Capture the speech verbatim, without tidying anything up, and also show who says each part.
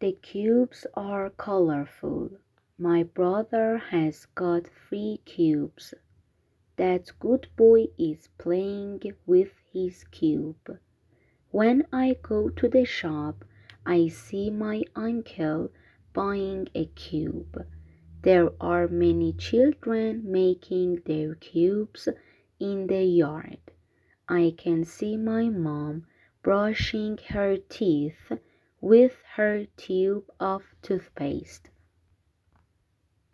Speaker 1: The cubes are colorful. My brother has got three cubes. That good boy is playing with his cube. When I go to the shop, I see my uncle buying a cube. There are many children making their cubes in the yard. I can see my mom brushing her teeth with her tube of toothpaste.